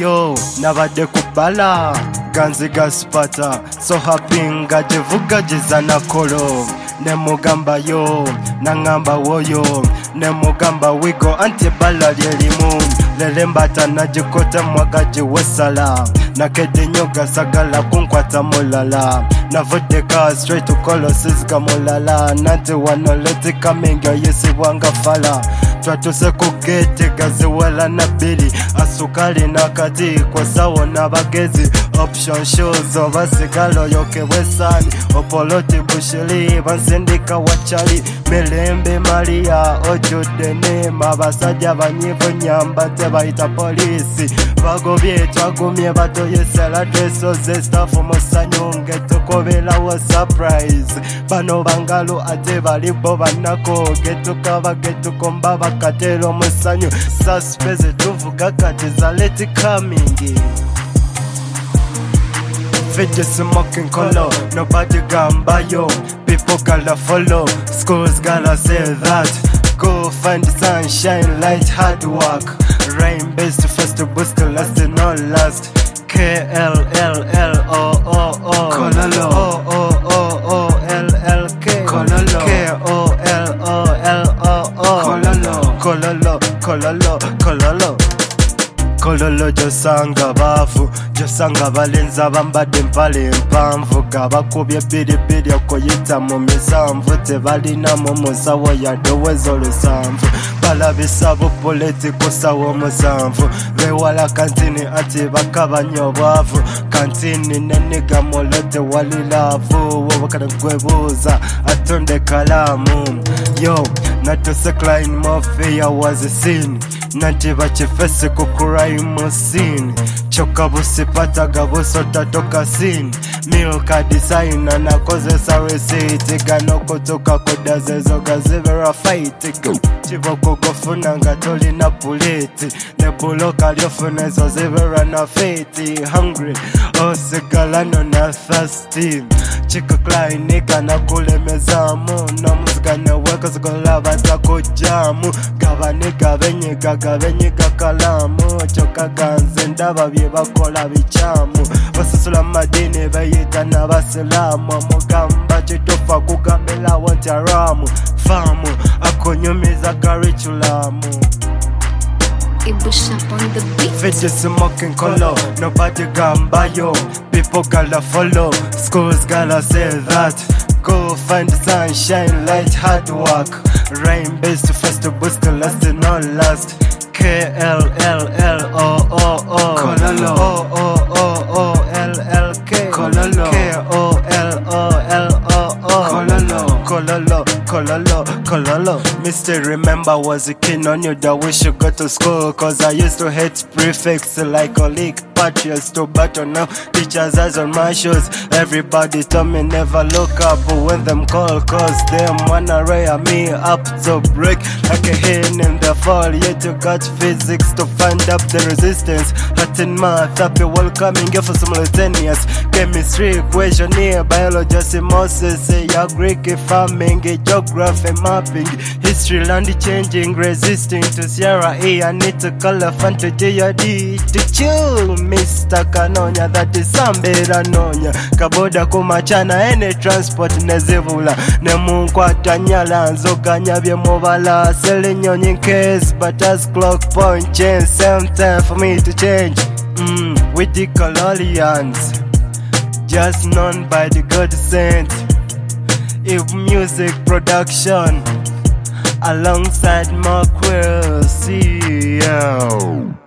Yo, nabadde kubala ganzi gaspata so happy nga jevuga jizana kolo ne mugamba yo nangamba woyo ne mugamba wigo anti bala lyelimu lele mbata najikota mwagaji wesala nakede nyoga sagala kunkwata mulala navodeka straight to colossus kamulala nanti wanoleti kaminga yesibwanga fala twatuse kugete gaziwela na bili asukali nakati kwa sawo n'abagezi option shows obasigalo yokebwesani opoloti bushiri bansindika wachali milembe maria ojudde nema abasajja banyivu nyamba tebayita polisi bagobye twagumye batoyesela dreso zestafu musanyu ngetukoberawo surprise bano bangalo ate balibo banako getukaba getukomba bakatero musanyu suspeze tuvuga kati zaleti coming Fidget smoking color, nobody gamba yo. People gotta follow, schools gotta say that. Go find the sunshine, light, hard work. Rain based first to boost, last and not last. KLLLOOO Kololo OOOLLK Kololo KOLOLOOO Kololo Kololo Kololo josanga bafu josanga balenza bambadde mpale mpanvu gabakubye biribiri okuyita mu misanvu tebalina mu musawo yadowezo lusanvu balabisa bupuleti kusawo musanvu bewala kantini ati bakabanya obwavu kantini neniga molote walilavu wobakana gwebuuza atonde kalamu yo natose Klein Mafia was a sin nanti bachifese kukuraimu scene choka busipata gabusota toka scene milka designer nakozesa receipt gano kutoka kodazezo gazivera fight chivoko gofuna nga tolina puleti nebuloka lyofuna ezo zivera na fate hungry osigalano na thirsty chika Klein kana kulemezamu nomuzika neweka zigolaba zakujamu gabanega benyiga gabenyiga kalamu choka ganze ndaba bye bakola bichamu basasula madini bayita n'abasilamu mugamba kitofa kugambela wantaramu famu akonyumiza curriculamu Ibush up on the beat. Fidget smoking color, nobody gamba yo. People gotta follow, schools gotta say that. Go find the sunshine, light, hard work. Rain based first to boost, last and not last. KLLLOOO Kololo OOOLLK Kololo KOLOLOOO Kololo Mr. Remember was a kid on you that wish you go to school cause I used to hate prefects like a league patriots to battle now teachers eyes on my shoes everybody told me never look up when them call cause them wanna rear me up to break like a hen in the fall yet you got physics to find up the resistance Latin math up your welcoming you for simultaneous chemistry equation here biology osmosis ya Greek farming geography mapping history land changing resisting to Sierra E I need to color fantasy to chill Mr. Kanonya that is Sambera Nonya Kaboda kumachana any transport nezivula Nemunkwata nyala nzoganya bye mubala Selling on in case but as clock point change same time for me to change with the Colorians just known by the God sent If music production alongside Mark Will see you